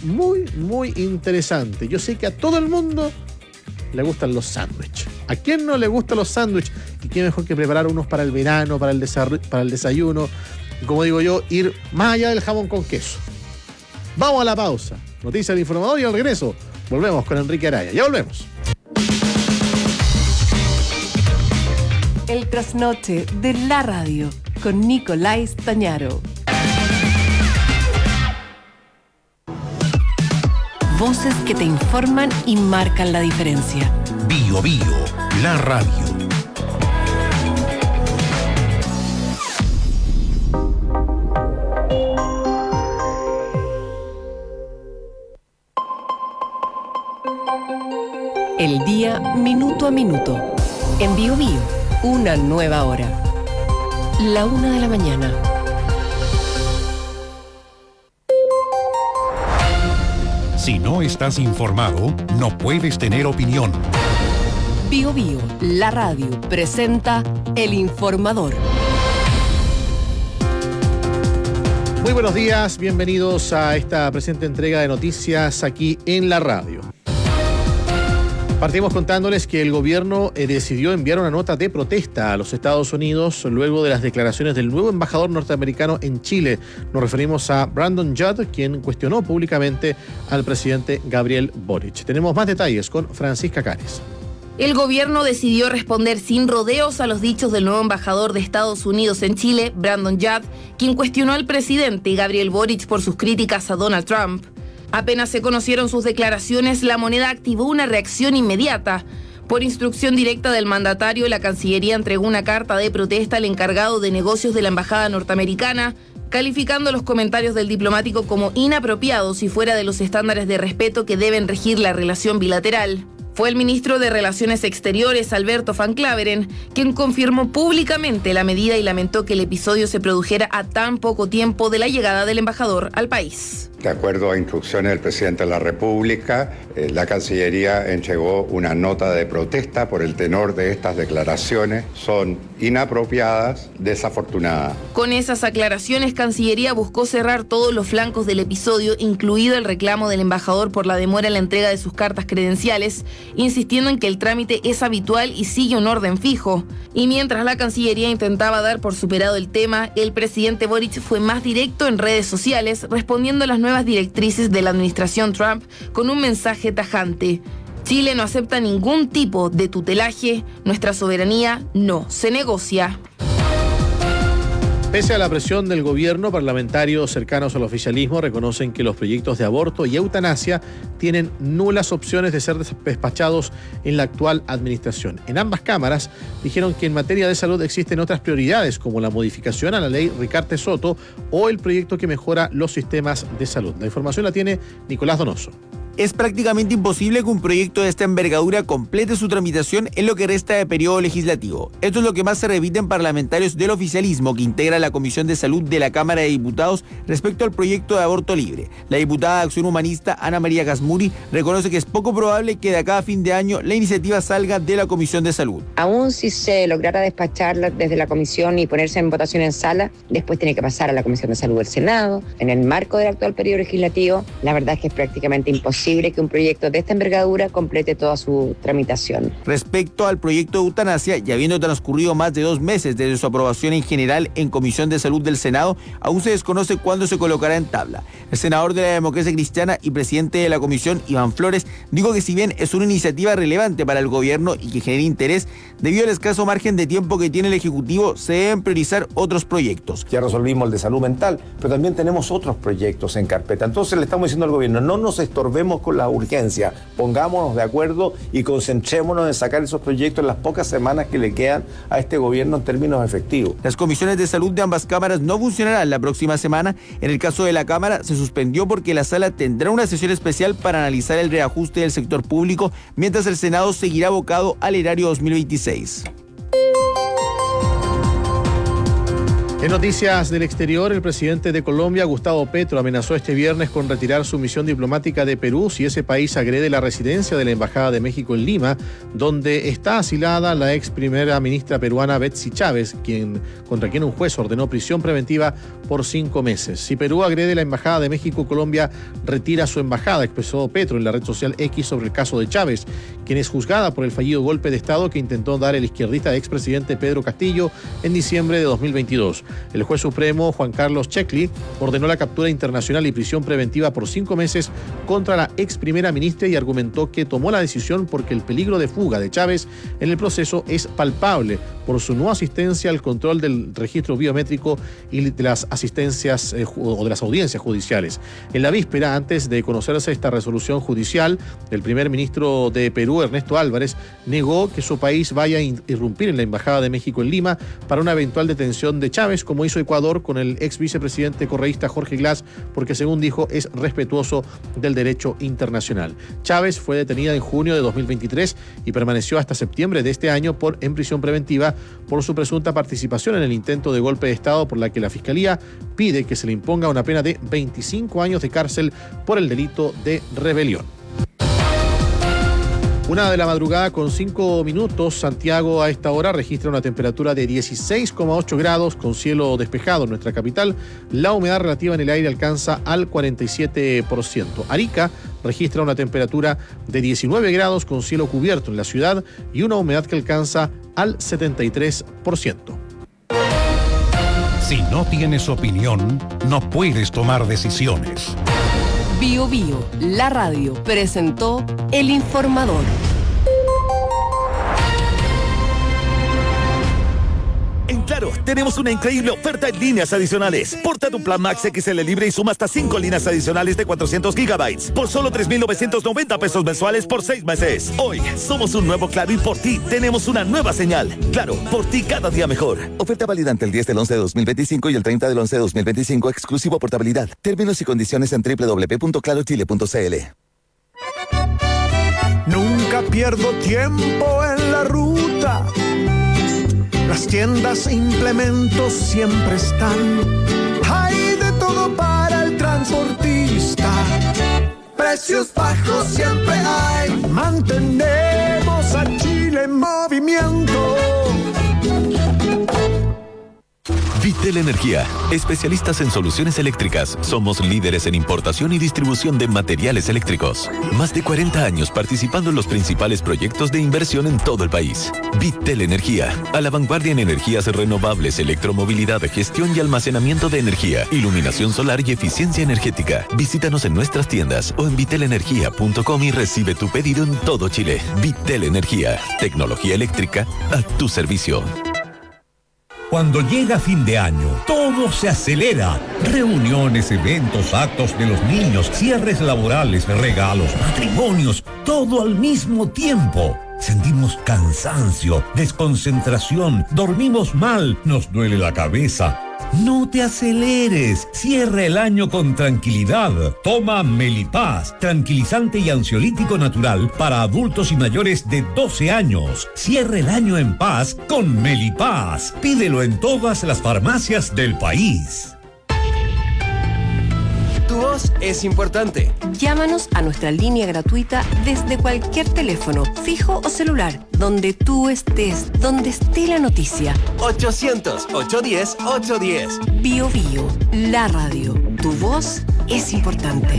muy, muy interesante. Yo sé que a todo el mundo le gustan los sándwiches. ¿A quién no le gustan los sándwiches? Y qué mejor que preparar unos para el verano, para el desayuno. Y como digo yo, ir más allá del jamón con queso. Vamos a la pausa. Noticias del Informador y al regreso volvemos con Enrique Araya. Ya volvemos. El trasnoche de la radio con Nicolás Tañaro. Voces que te informan y marcan la diferencia. Bio Bio, la radio. El día minuto a minuto. En Bio Bio, una nueva hora. 1:00 a.m. Si no estás informado, no puedes tener opinión. Bio Bio, la radio, presenta El Informador. Muy buenos días, bienvenidos a esta presente entrega de noticias aquí en la radio. Partimos contándoles que el gobierno decidió enviar una nota de protesta a los Estados Unidos luego de las declaraciones del nuevo embajador norteamericano en Chile. Nos referimos a Brandon Judd, quien cuestionó públicamente al presidente Gabriel Boric. Tenemos más detalles con Francisca Cares. El gobierno decidió responder sin rodeos a los dichos del nuevo embajador de Estados Unidos en Chile, Brandon Judd, quien cuestionó al presidente Gabriel Boric por sus críticas a Donald Trump. Apenas se conocieron sus declaraciones, la moneda activó una reacción inmediata. Por instrucción directa del mandatario, la Cancillería entregó una carta de protesta al encargado de negocios de la embajada norteamericana, calificando los comentarios del diplomático como inapropiados y fuera de los estándares de respeto que deben regir la relación bilateral. Fue el ministro de Relaciones Exteriores, Alberto Van Klaveren, quien confirmó públicamente la medida y lamentó que el episodio se produjera a tan poco tiempo de la llegada del embajador al país. De acuerdo a instrucciones del presidente de la República, la Cancillería entregó una nota de protesta por el tenor de estas declaraciones. Son inapropiadas, desafortunadas. Con esas aclaraciones, Cancillería buscó cerrar todos los flancos del episodio, incluido el reclamo del embajador por la demora en la entrega de sus cartas credenciales, insistiendo en que el trámite es habitual y sigue un orden fijo. Y mientras la Cancillería intentaba dar por superado el tema, el presidente Boric fue más directo en redes sociales, respondiendo a las nuevas directrices de la administración Trump con un mensaje tajante. Chile no acepta ningún tipo de tutelaje, nuestra soberanía no se negocia. Pese a la presión del gobierno, parlamentarios cercanos al oficialismo reconocen que los proyectos de aborto y eutanasia tienen nulas opciones de ser despachados en la actual administración. En ambas cámaras dijeron que en materia de salud existen otras prioridades, como la modificación a la ley Ricarte-Soto o el proyecto que mejora los sistemas de salud. La información la tiene Nicolás Donoso. Es prácticamente imposible que un proyecto de esta envergadura complete su tramitación en lo que resta de periodo legislativo. Esto es lo que más se repite en parlamentarios del oficialismo que integra la Comisión de Salud de la Cámara de Diputados respecto al proyecto de aborto libre. La diputada de Acción Humanista, Ana María Gasmuri, reconoce que es poco probable que de acá a fin de año la iniciativa salga de la Comisión de Salud. Aún si se lograra despacharla desde la Comisión y ponerse en votación en sala, después tiene que pasar a la Comisión de Salud del Senado. En el marco del actual periodo legislativo, la verdad es que es prácticamente imposible que un proyecto de esta envergadura complete toda su tramitación. Respecto al proyecto de eutanasia, y habiendo transcurrido más de 2 meses desde su aprobación en general en Comisión de Salud del Senado, aún se desconoce cuándo se colocará en tabla. El senador de la Democracia Cristiana y presidente de la comisión, Iván Flores, dijo que si bien es una iniciativa relevante para el gobierno y que genera interés, debido al escaso margen de tiempo que tiene el Ejecutivo, se deben priorizar otros proyectos. Ya resolvimos el de salud mental, pero también tenemos otros proyectos en carpeta. Entonces le estamos diciendo al gobierno, no nos estorbemos con la urgencia, pongámonos de acuerdo y concentrémonos en sacar esos proyectos en las pocas semanas que le quedan a este gobierno en términos efectivos. Las comisiones de salud de ambas cámaras no funcionarán la próxima semana. En el caso de la Cámara se suspendió porque la sala tendrá una sesión especial para analizar el reajuste del sector público, mientras el Senado seguirá abocado al erario 2026. En noticias del exterior, el presidente de Colombia, Gustavo Petro, amenazó este viernes con retirar su misión diplomática de Perú si ese país agrede la residencia de la Embajada de México en Lima, donde está asilada la ex primera ministra peruana Betsy Chávez, contra quien un juez ordenó prisión preventiva por 5 meses. Si Perú agrede la Embajada de México, Colombia retira su embajada, expresó Petro en la red social X sobre el caso de Chávez, quien es juzgada por el fallido golpe de Estado que intentó dar el izquierdista expresidente Pedro Castillo en diciembre de 2022. El juez supremo, Juan Carlos Checli, ordenó la captura internacional y prisión preventiva por 5 meses contra la ex primera ministra y argumentó que tomó la decisión porque el peligro de fuga de Chávez en el proceso es palpable por su no asistencia al control del registro biométrico y de las asistencias o de las audiencias judiciales. En la víspera, antes de conocerse esta resolución judicial, el primer ministro de Perú, Ernesto Álvarez, negó que su país vaya a irrumpir en la Embajada de México en Lima para una eventual detención de Chávez, como hizo Ecuador con el ex vicepresidente correísta Jorge Glass, porque según dijo es respetuoso del derecho internacional. Chávez fue detenida en junio de 2023 y permaneció hasta septiembre de este año en prisión preventiva por su presunta participación en el intento de golpe de Estado, por la que la Fiscalía pide que se le imponga una pena de 25 años de cárcel por el delito de rebelión. 1 de la madrugada con 5 minutos, Santiago a esta hora registra una temperatura de 16,8 grados con cielo despejado en nuestra capital. La humedad relativa en el aire alcanza al 47%. Arica registra una temperatura de 19 grados con cielo cubierto en la ciudad y una humedad que alcanza al 73%. Si no tienes opinión, no puedes tomar decisiones. Bio Bio, la radio, presentó El Informador. En Claro, tenemos una increíble oferta en líneas adicionales. Porta tu plan Max XL libre y suma hasta 5 líneas adicionales de 400 gigabytes por solo 3,990 pesos mensuales por 6 meses. Hoy somos un nuevo Claro y por ti tenemos una nueva señal. Claro, por ti cada día mejor. Oferta válida entre el 10 del 11 de 2025 y el 30 del 11 de 2025, exclusivo portabilidad. Términos y condiciones en www.clarochile.cl. Nunca pierdo tiempo en la ruta. Las tiendas e implementos siempre están. Hay de todo para el transportista. Precios bajos siempre hay. Mantenemos a Chile en movimiento. Vitel Energía, especialistas en soluciones eléctricas. Somos líderes en importación y distribución de materiales eléctricos. Más de 40 años participando en los principales proyectos de inversión en todo el país. Vitel Energía, a la vanguardia en energías renovables, electromovilidad, gestión y almacenamiento de energía, iluminación solar y eficiencia energética. Visítanos en nuestras tiendas o en vitelenergia.com y recibe tu pedido en todo Chile. Vitel Energía, tecnología eléctrica a tu servicio. Cuando llega fin de año, todo se acelera. Reuniones, eventos, actos de los niños, cierres laborales, regalos, matrimonios, todo al mismo tiempo. Sentimos cansancio, desconcentración, dormimos mal, nos duele la cabeza. No te aceleres, cierra el año con tranquilidad. Toma Melipaz, tranquilizante y ansiolítico natural para adultos y mayores de 12 años. Cierra el año en paz con Melipaz. Pídelo en todas las farmacias del país. Tu voz es importante. Llámanos a nuestra línea gratuita desde cualquier teléfono, fijo o celular, donde tú estés, donde esté la noticia. 800-810-810. Bio Bio, la radio. Tu voz es importante.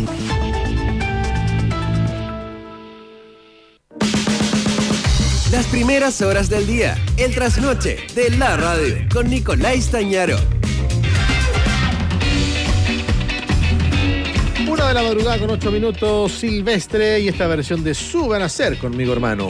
Las primeras horas del día, el trasnoche de la radio, con Nicolás Tañaro. 1 de la madrugada con 8 minutos, Silvestre y esta versión de Suban a Ser Conmigo Hermano.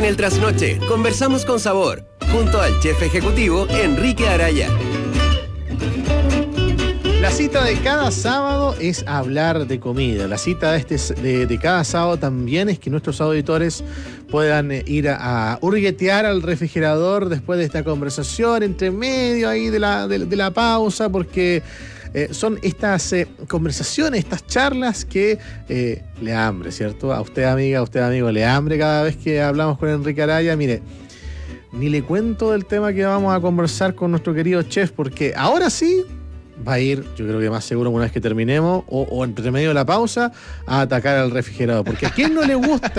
En el Trasnoche conversamos con sabor, junto al chef ejecutivo Enrique Araya. La cita de cada sábado es hablar de comida. La cita de cada sábado también es que nuestros auditores puedan ir a hurguetear al refrigerador después de esta conversación, entre medio ahí de la pausa, porque son estas conversaciones, estas charlas que le da hambre, ¿cierto? A usted, amiga, a usted, amigo, le da hambre cada vez que hablamos con Enrique Araya. Mire, ni le cuento del tema que vamos a conversar con nuestro querido chef, porque ahora sí va a ir, yo creo que más seguro una vez que terminemos, o entre medio de la pausa, a atacar al refrigerador. Porque ¿a quién no le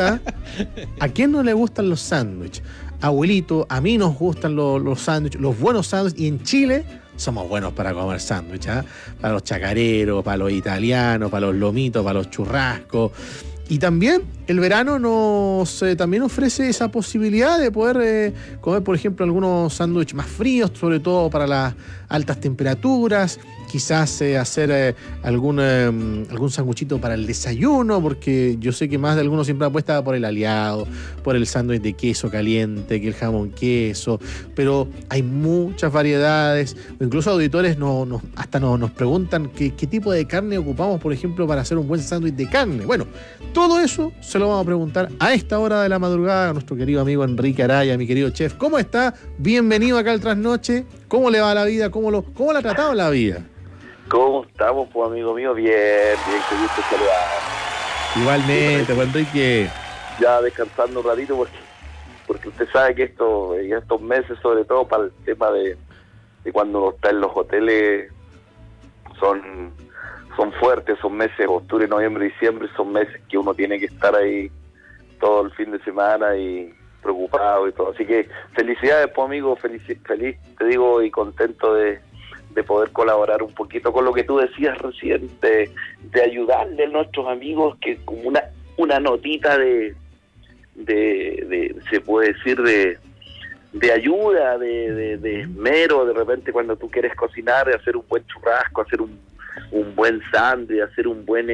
gustan los sándwiches? Abuelito, a mí nos gustan los sándwiches, los buenos sándwiches, y en Chile somos buenos para comer sándwiches, ¿eh? Para los chacareros, para los italianos, para los lomitos, para los churrascos. Y también el verano también ofrece esa posibilidad de poder comer, por ejemplo, algunos sándwiches más fríos, sobre todo para las altas temperaturas. Quizás hacer algún sanguchito para el desayuno, porque yo sé que más de algunos siempre apuesta por el aliado, por el sándwich de queso caliente, que el jamón queso, pero hay muchas variedades. Incluso auditores nos preguntan qué tipo de carne ocupamos, por ejemplo, para hacer un buen sándwich de carne. Bueno, todo eso se lo vamos a preguntar a esta hora de la madrugada a nuestro querido amigo Enrique Araya, mi querido chef. ¿Cómo está? Bienvenido acá al Trasnoche. ¿Cómo le va la vida? ¿Cómo la ha tratado la vida? ¿Cómo estamos, pues, amigo mío? Bien, que gusto saludar. Igualmente, pues, Enrique. Ya descansando un ratito, porque usted sabe que estos meses, sobre todo para el tema de cuando uno está en los hoteles, son fuertes, son meses, octubre, noviembre, diciembre, son meses que uno tiene que estar ahí todo el fin de semana y preocupado y todo. Así que felicidades, pues, amigo, feliz, te digo, y contento de poder colaborar un poquito con lo que tú decías recién, de ayudarle a nuestros amigos, que como una notita de se puede decir, de ayuda, de esmero, de repente cuando tú quieres cocinar, de hacer un buen churrasco, hacer un buen sándwich, hacer un buen...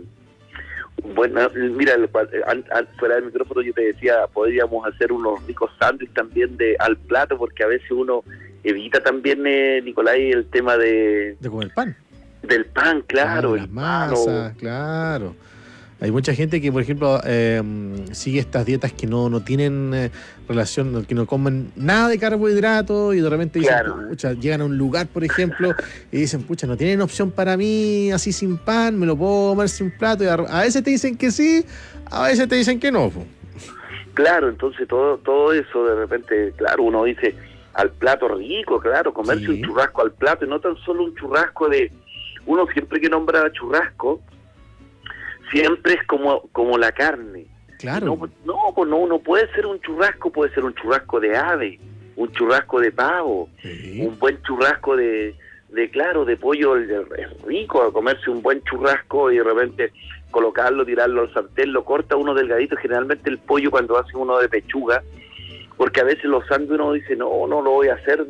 mira, fuera del micrófono yo te decía, podríamos hacer unos ricos sándwiches también al plato, porque a veces uno evita también, Nicolás, el tema de comer pan. Del pan, claro. Las masas, claro. Hay mucha gente que, por ejemplo, sigue estas dietas que no tienen relación, que no comen nada de carbohidratos, y de repente dicen, pucha, llegan a un lugar, por ejemplo, y dicen, pucha, no tienen opción para mí así sin pan, me lo puedo comer sin plato, y a veces te dicen que sí, a veces te dicen que no. Claro, entonces todo eso de repente, claro, uno dice al plato rico, claro, comerse un churrasco al plato, y no tan solo un churrasco uno siempre que nombra churrasco, siempre es como la carne. Claro. No puede ser un churrasco, puede ser un churrasco de ave, un churrasco de pavo, un buen churrasco de pollo, es rico comerse un buen churrasco y de repente colocarlo, tirarlo al sartén, lo corta uno delgadito, generalmente el pollo cuando hace uno de pechuga, porque a veces los sándwiches uno dice, no lo voy a hacer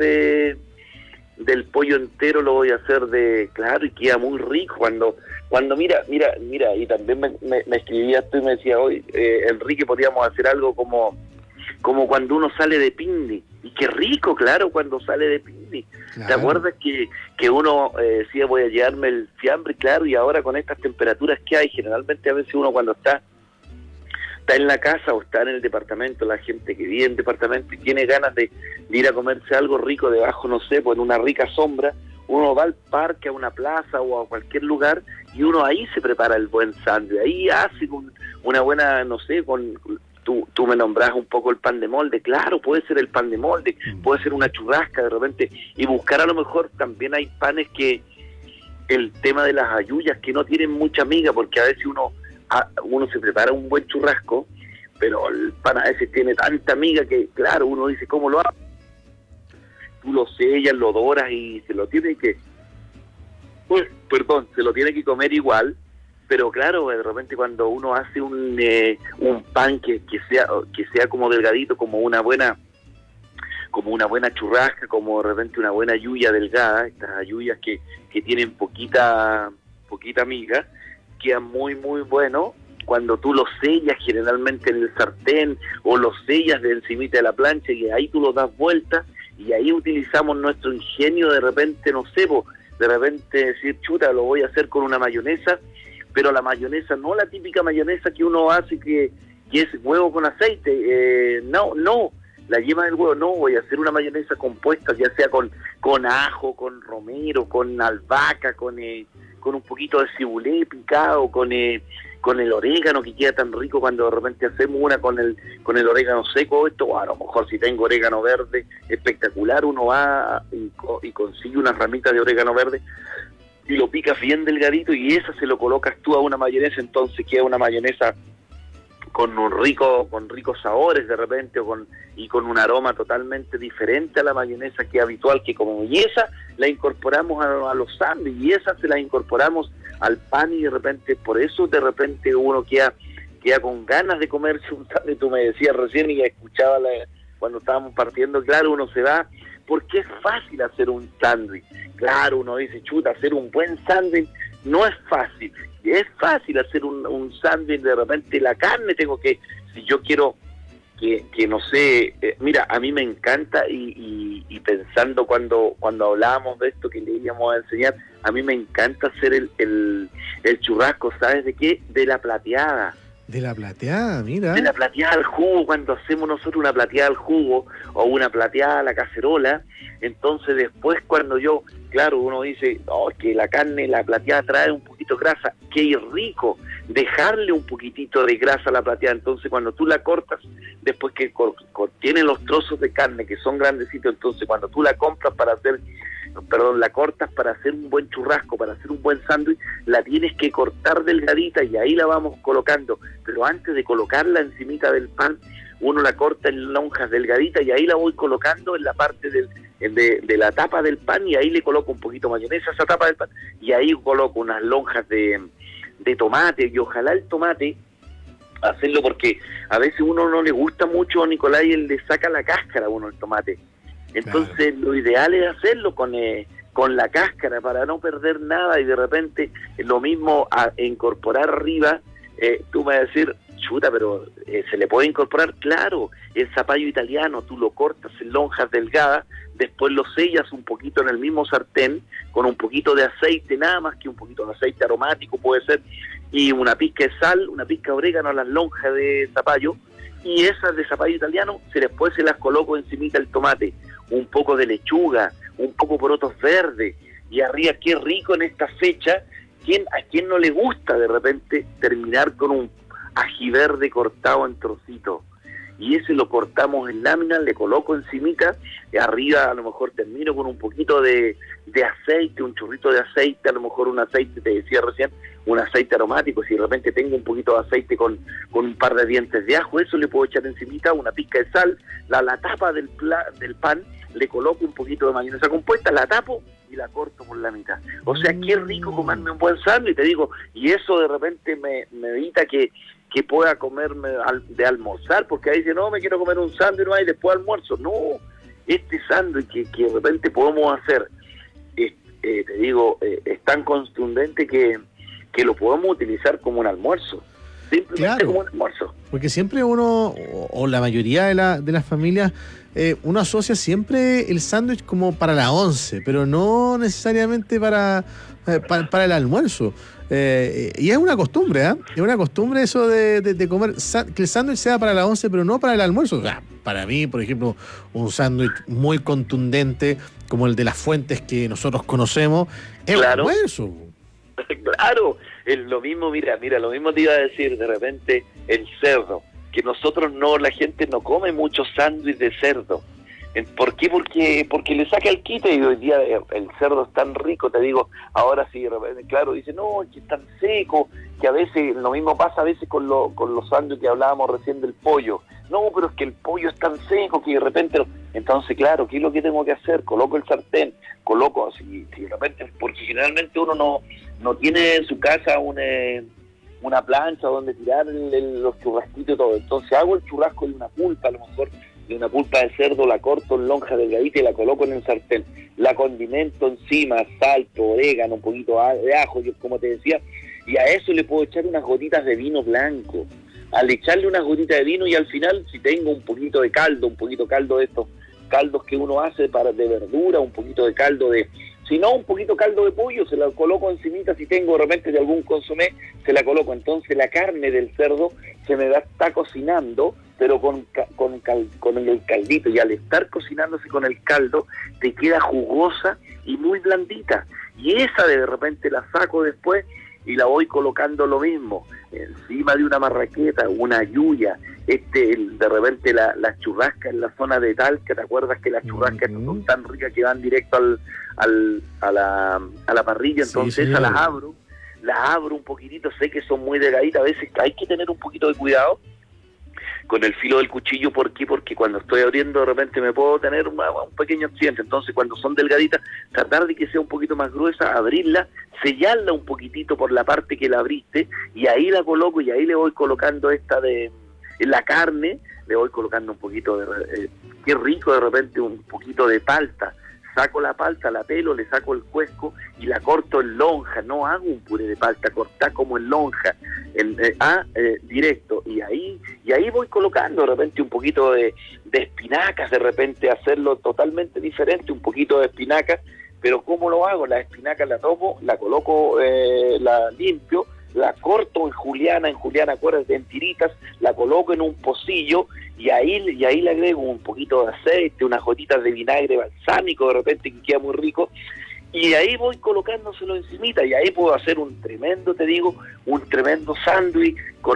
del pollo entero, lo voy a hacer claro, y queda muy rico cuando mira, y también me escribías tú y me decía, hoy Enrique, podríamos hacer algo como cuando uno sale de picnic, y qué rico, claro, cuando sale de picnic. Claro. ¿Te acuerdas que uno decía, voy a llevarme el fiambre? Claro, y ahora con estas temperaturas que hay, generalmente a veces uno cuando está en la casa o está en el departamento, la gente que vive en departamento y tiene ganas de ir a comerse algo rico debajo, no sé, pues en una rica sombra, uno va al parque, a una plaza o a cualquier lugar, y uno ahí se prepara el buen sándwich, ahí hace una buena, no sé, tú me nombrás un poco el pan de molde, claro, puede ser el pan de molde, puede ser una churrasca de repente, y buscar a lo mejor, también hay panes que, el tema de las halluyas que no tienen mucha miga, porque a veces uno se prepara un buen churrasco, pero el pan a veces tiene tanta miga que, claro, uno dice, ¿cómo lo hago? Tú lo sellas, lo doras y se lo tiene que... se lo tiene que comer igual, pero claro, de repente cuando uno hace un pan que sea como delgadito, como una buena churrasca, como de repente una buena yuya delgada, estas ayuyas que tienen poquita miga, queda muy muy bueno, cuando tú lo sellas generalmente en el sartén o lo sellas de encimita de la plancha y ahí tú lo das vuelta y ahí utilizamos nuestro ingenio de repente, no sé, de repente decir, chuta, lo voy a hacer con una mayonesa, pero la mayonesa no la típica mayonesa que uno hace que es huevo con aceite, no, la yema del huevo, no, voy a hacer una mayonesa compuesta, ya sea con ajo, con romero, con albahaca, con un poquito de cibulé picado, con el orégano que queda tan rico cuando de repente hacemos una con el orégano seco, esto, a lo mejor si tengo orégano verde, espectacular, uno va y consigue unas ramitas de orégano verde y lo picas bien delgadito y esa se lo colocas tú a una mayonesa, entonces queda una mayonesa con ricos sabores de repente y con un aroma totalmente diferente a la mayonesa que es habitual que comemos, y esa la incorporamos a los sándwiches y esa se la incorporamos al pan y de repente, por eso de repente uno queda con ganas de comerse un sándwich. Tú me decías recién y escuchaba cuando estábamos partiendo, claro, uno se va porque es fácil hacer un sándwich, claro, uno dice, chuta, hacer un buen sándwich no es fácil. Es fácil hacer un sándwich, de repente la carne si yo quiero que no sé, mira, a mí me encanta y pensando cuando hablábamos de esto que le íbamos a enseñar, a mí me encanta hacer el churrasco, ¿sabes de qué? De la plateada. De la plateada, mira. De la plateada al jugo, cuando hacemos nosotros una plateada al jugo o una plateada a la cacerola, entonces después cuando claro, uno dice, que la carne, la plateada trae un poquito de grasa, qué rico dejarle un poquitito de grasa a la plateada, entonces cuando tú la cortas, después que tiene los trozos de carne que son grandecitos, entonces cuando tú la compras la cortas para hacer un buen churrasco, para hacer un buen sándwich, la tienes que cortar delgadita y ahí la vamos colocando, pero antes de colocarla encimita del pan, uno la corta en lonjas delgaditas y ahí la voy colocando en la parte de la tapa del pan y ahí le coloco un poquito de mayonesa a esa tapa del pan y ahí coloco unas lonjas de tomate y ojalá el tomate hacerlo porque a veces uno no le gusta mucho, Nicolás, y él le saca la cáscara a uno el tomate. Entonces Lo ideal es hacerlo con la cáscara para no perder nada y de repente lo mismo a incorporar arriba, tú me vas a decir, chuta, pero se le puede incorporar, claro, el zapallo italiano, tú lo cortas en lonjas delgadas, después lo sellas un poquito en el mismo sartén con un poquito de aceite, nada más que un poquito de aceite aromático puede ser, y una pizca de sal, una pizca de orégano a las lonjas de zapallo, y esas de zapallo italiano después se las coloco encimita el tomate, un poco de lechuga, un poco porotos verdes, y arriba, qué rico en esta fecha, ¿a quién no le gusta de repente terminar con un ají verde cortado en trocitos? Y ese lo cortamos en láminas, le coloco encimita, y arriba a lo mejor termino con un poquito de aceite, un chorrito de aceite, a lo mejor un aceite, te decía recién, un aceite aromático, si de repente tengo un poquito de aceite con un par de dientes de ajo, eso le puedo echar encimita, una pizca de sal, la tapa del pan, le coloco un poquito de mayonesa compuesta, la tapo y la corto por la mitad. O sea, qué rico comerme un buen sándwich, te digo, y eso de repente me evita que pueda comerme de almorzar, porque ahí dice, no, me quiero comer un sándwich, no hay después almuerzo. No, este sándwich que de repente podemos hacer, te digo, es tan contundente que lo podemos utilizar como un almuerzo. Simplemente como un almuerzo. Porque siempre uno, o la mayoría de las familias, uno asocia siempre el sándwich como para la once, pero no necesariamente para el almuerzo. Y es una costumbre, es una costumbre eso de comer, que el sándwich sea para la once, pero no para el almuerzo. O sea, para mí, por ejemplo, un sándwich muy contundente, como el de las fuentes que nosotros conocemos, es un almuerzo. Claro, es lo mismo, mira, lo mismo te iba a decir, de repente, el cerdo, que nosotros la gente no come mucho sándwich de cerdo. ¿Por qué? Porque le saca el quite y hoy día el cerdo es tan rico, te digo, ahora sí, claro, dice, no, es que es tan seco, que a veces, lo mismo pasa a veces con los sándwiches que hablábamos recién del pollo, no, pero es que el pollo es tan seco que de repente, entonces claro, ¿qué es lo que tengo que hacer? Coloco el sartén, si de repente, porque generalmente uno no tiene en su casa una plancha donde tirar los churrasquitos y todo, entonces hago el churrasco de una pulpa, a lo mejor de una pulpa de cerdo, la corto en lonja delgadita y la coloco en el sartén, la condimento encima, sal, orégano, un poquito de ajo, como te decía, y a eso le puedo echar unas gotitas de vino blanco. Al echarle unas gotitas de vino, y al final, si tengo un poquito de caldo de estos caldos que uno hace de verdura, un poquito de caldo si no, un poquito caldo de pollo, se la coloco encimita. Si tengo de repente de algún consomé, se la coloco. Entonces la carne del cerdo está cocinando, pero con el caldito, y al estar cocinándose con el caldo, te queda jugosa y muy blandita. Y esa de repente la saco después y la voy colocando lo mismo, encima de una marraqueta, una yuya, de repente las churrascas en la zona de Talca. ¿Te acuerdas que las churrascas son tan ricas que van directo a la parrilla? Entonces esas las abro un poquitito, sé que son muy delgaditas, a veces hay que tener un poquito de cuidado con el filo del cuchillo. ¿Por qué? Porque cuando estoy abriendo de repente me puedo tener un pequeño accidente. Entonces cuando son delgaditas, tratar de que sea un poquito más gruesa, abrirla, sellarla un poquitito por la parte que la abriste, y ahí la coloco, y ahí le voy colocando en la carne, le voy colocando un poquito qué rico de repente, un poquito de palta. Saco la palta, la pelo, le saco el cuesco y la corto en lonja. No hago un puré de palta, cortá como en lonja, directo. Y ahí voy colocando de repente un poquito de espinacas, de repente hacerlo totalmente diferente, un poquito de espinacas. Pero ¿cómo lo hago? La espinaca la tomo, la coloco, la limpio, la corto en juliana, en tiritas, la coloco en un pocillo, y ahí le agrego un poquito de aceite, unas gotitas de vinagre balsámico de repente, que queda muy rico, y ahí voy colocándoselo encimita, y ahí puedo hacer un tremendo sándwich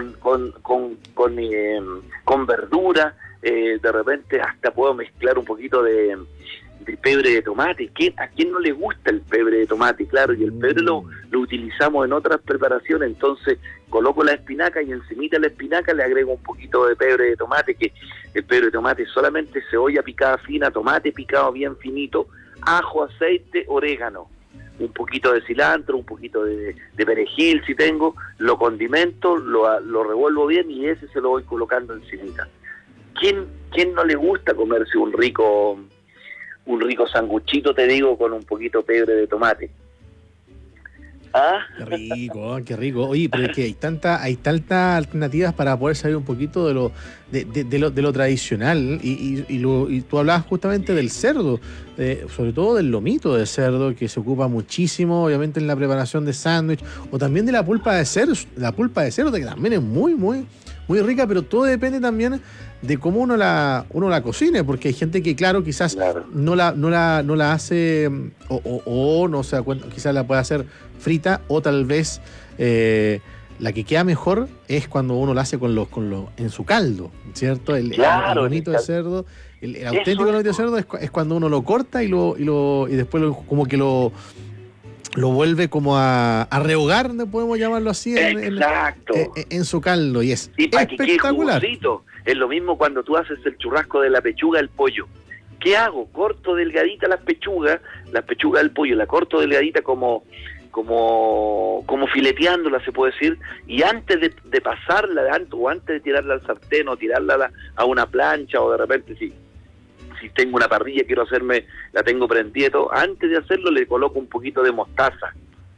con verdura, de repente hasta puedo mezclar un poquito de pebre de tomate. ¿A quién no le gusta el pebre de tomate? Claro, y el pebre lo utilizamos en otras preparaciones. Entonces coloco la espinaca, y encimita la espinaca le agrego un poquito de pebre de tomate, que el pebre de tomate es solamente cebolla picada fina, tomate picado bien finito, ajo, aceite, orégano, un poquito de cilantro, un poquito de perejil si tengo, lo condimento, lo revuelvo bien, y ese se lo voy colocando encimita. ¿Quién no le gusta comerse un rico sanguchito, te digo, con un poquito de pebre de tomate? ¿Ah? Qué rico. Oye, pero es que hay tantas alternativas para poder salir un poquito de lo tradicional, y tú hablabas justamente del cerdo, sobre todo del lomito de cerdo, que se ocupa muchísimo, obviamente, en la preparación de sándwich, o también de la pulpa de cerdo, que también es muy, muy, muy rica, pero todo depende también de cómo uno la cocine, porque hay gente que, claro, quizás no la hace, o no se da cuenta, quizás la puede hacer frita, o tal vez la que queda mejor es cuando uno la hace en su caldo, ¿cierto? El lomito de cerdo, el auténtico lomito de cerdo es cuando uno lo corta y después como que lo vuelve como a rehogar, ¿no? Podemos llamarlo así, en su caldo, y es espectacular. Es lo mismo cuando tú haces el churrasco de la pechuga del pollo. ¿Qué hago? Corto delgadita la pechuga del pollo, la corto delgadita como fileteándola, se puede decir, y antes de pasarla, o antes de tirarla al sartén, o tirarla a una plancha, o de repente si tengo una parrilla, la tengo prendieto, antes de hacerlo le coloco un poquito de mostaza,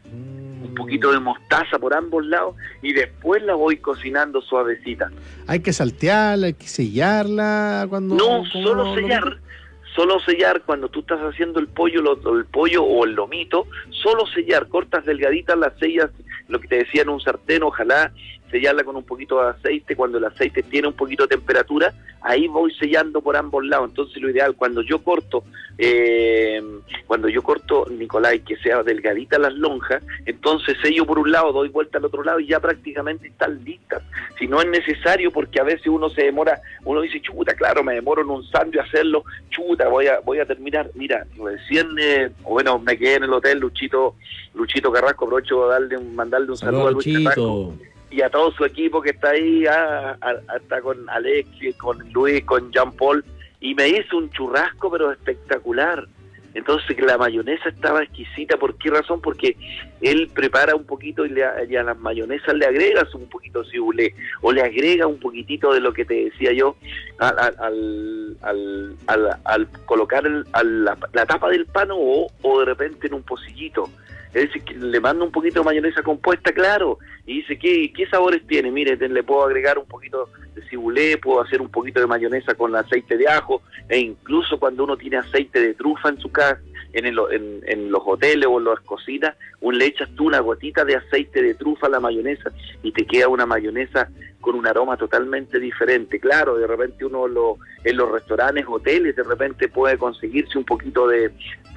por ambos lados, y después la voy cocinando suavecita. ¿Hay que saltearla, hay que sellarla cuando...? No, solo sellar cuando tú estás haciendo el pollo o el lomito, solo sellar, cortas delgaditas, las sellas, lo que te decía, en un sartén, ojalá sellarla con un poquito de aceite. Cuando el aceite tiene un poquito de temperatura, ahí voy sellando por ambos lados. Entonces lo ideal, cuando yo corto, Nicolai, que sea delgadita las lonjas, entonces sello por un lado, doy vuelta al otro lado, y ya prácticamente están listas. Si no es necesario, porque a veces uno se demora, uno dice, chuta, claro, me demoro en un sándwich hacerlo, chuta, voy a terminar. Mira, recién, me quedé en el hotel, Luchito Carrasco, aprovecho de mandarle un saludo a Luis Carrasco y a todo su equipo que está ahí, hasta con Alexis, con Luis, con Jean Paul, y me hizo un churrasco pero espectacular. Entonces la mayonesa estaba exquisita. ¿Por qué razón? Porque él prepara un poquito y a las mayonesas le agregas un poquito de cibulet, o le agrega un poquitito de lo que te decía yo al colocar la tapa del pan, o de repente en un pocillito. él dice que le mando un poquito de mayonesa compuesta, claro, y dice, ¿qué sabores tiene? Mire, le puedo agregar un poquito de cibulé, puedo hacer un poquito de mayonesa con aceite de ajo, e incluso cuando uno tiene aceite de trufa en su casa, en los hoteles o en las cocinas, le echas tú una gotita de aceite de trufa a la mayonesa y te queda una mayonesa con un aroma totalmente diferente. Claro, de repente uno en los restaurantes, hoteles, de repente puede conseguirse un poquito de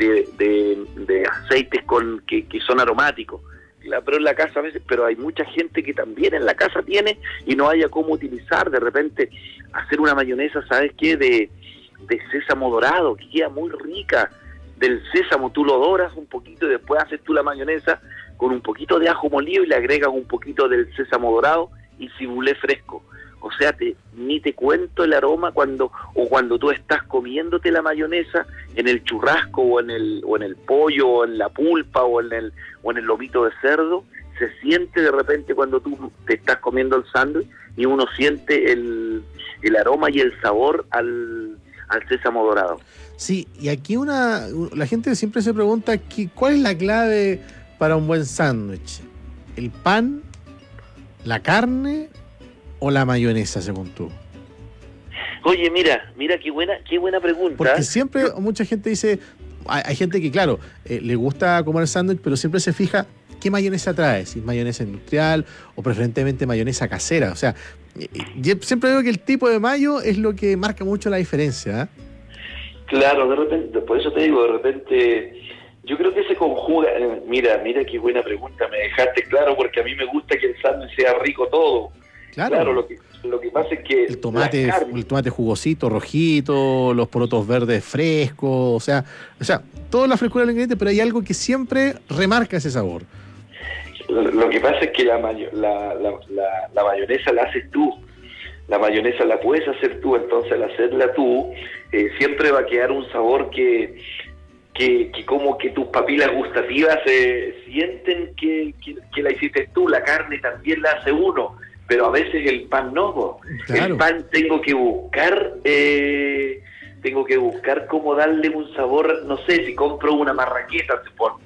aceites que son aromáticos. Pero en la casa a veces, pero hay mucha gente que también en la casa tiene y no haya cómo utilizar. De repente hacer una mayonesa, ¿sabes qué? De sésamo dorado, que queda muy rica. Del sésamo tú lo doras un poquito y después haces tú la mayonesa con un poquito de ajo molido y le agregas un poquito del sésamo dorado y cibulé fresco. O sea, ni te cuento el aroma cuando tú estás comiéndote la mayonesa en el churrasco o en el pollo o en la pulpa o en el lomito de cerdo. Se siente de repente cuando tú te estás comiendo el sándwich y uno siente el aroma y el sabor al sésamo dorado. Sí, y aquí la gente siempre se pregunta ¿cuál es la clave para un buen sándwich? ¿El pan, la carne o la mayonesa, según tú? Oye, mira qué buena pregunta. Porque siempre mucha gente dice, hay gente que, claro, le gusta comer sándwich, pero siempre se fija qué mayonesa trae, si es mayonesa industrial o preferentemente mayonesa casera. O sea, siempre digo que el tipo de mayo es lo que marca mucho la diferencia, ¿eh? Claro, de repente, por eso te digo, de repente, yo creo que se conjuga. Mira qué buena pregunta, me dejaste claro, porque a mí me gusta que el sándwich sea rico todo. Claro, lo que pasa es que el tomate jugosito, rojito, los porotos verdes frescos, o sea, toda la frescura del ingrediente, pero hay algo que siempre remarca ese sabor. Lo que pasa es que la mayonesa la haces tú. La mayonesa la puedes hacer tú, entonces al hacerla tú, siempre va a quedar un sabor que como que tus papilas gustativas sienten que la hiciste tú. La carne también la hace uno, pero a veces el pan no. Claro. El pan tengo que buscar cómo darle un sabor, no sé, si compro una marraqueta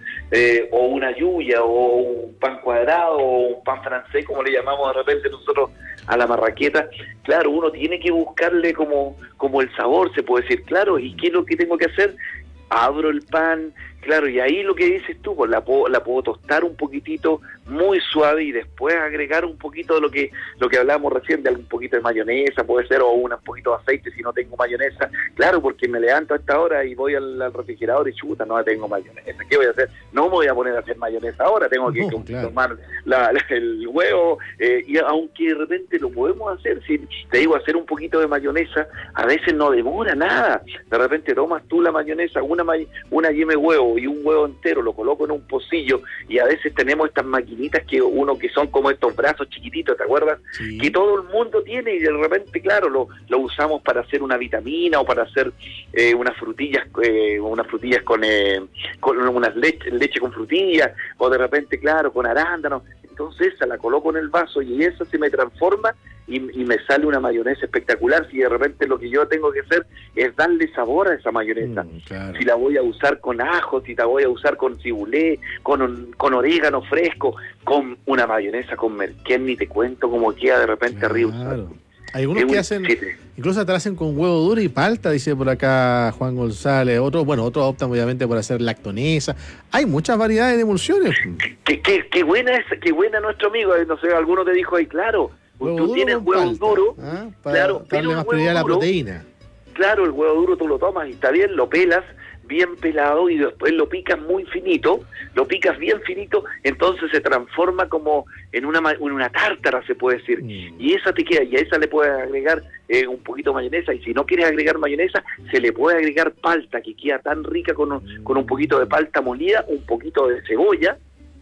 o una yuya o un pan cuadrado o un pan francés, como le llamamos de repente nosotros a la marraqueta. Claro, uno tiene que buscarle como el sabor, se puede decir. Claro, ¿y qué es lo que tengo que hacer? Abro el pan, claro, y ahí lo que dices tú, pues la puedo tostar un poquitito muy suave y después agregar un poquito de lo que hablábamos recién, de un poquito de mayonesa, puede ser, o un poquito de aceite si no tengo mayonesa. Claro, porque me levanto a esta hora y voy al refrigerador y chuta, no tengo mayonesa. ¿Qué voy a hacer? No me voy a poner a hacer mayonesa ahora, tengo que tomar el huevo, y aunque de repente lo podemos hacer, si te digo hacer un poquito de mayonesa, a veces no demora nada. De repente tomas tú la mayonesa, una yema de huevo y un huevo entero, lo coloco en un pocillo, y a veces tenemos estas maquinitas que son como estos brazos chiquititos, ¿te acuerdas? Sí. Que todo el mundo tiene, y de repente, claro, lo usamos para hacer una vitamina o para hacer unas frutillas con unas leche con frutillas, o de repente, claro, con arándanos. Entonces esa la coloco en el vaso y esa se me transforma y me sale una mayonesa espectacular. Si de repente lo que yo tengo que hacer es darle sabor a esa mayonesa, claro. Si la voy a usar con ajo, si la voy a usar con cibulé, con orégano fresco, con una mayonesa con merquén, ni te cuento cómo queda de repente, claro. Arriba. Hay algunos que hacen, incluso hasta hacen con huevo duro y palta, dice por acá Juan González. Otros optan obviamente por hacer lactonesa. Hay muchas variedades de emulsiones. Qué buena nuestro amigo. No sé, alguno te dijo ahí, claro, tú tienes huevo duro, claro, darle más prioridad a la proteína. Claro, el huevo duro tú lo tomas y está bien, lo pelas bien pelado y después lo picas muy finito, lo picas bien finito, entonces se transforma como en una tártara, se puede decir, y esa te queda, y a esa le puedes agregar un poquito de mayonesa, y si no quieres agregar mayonesa, se le puede agregar palta, que queda tan rica con un poquito de palta molida, un poquito de cebolla,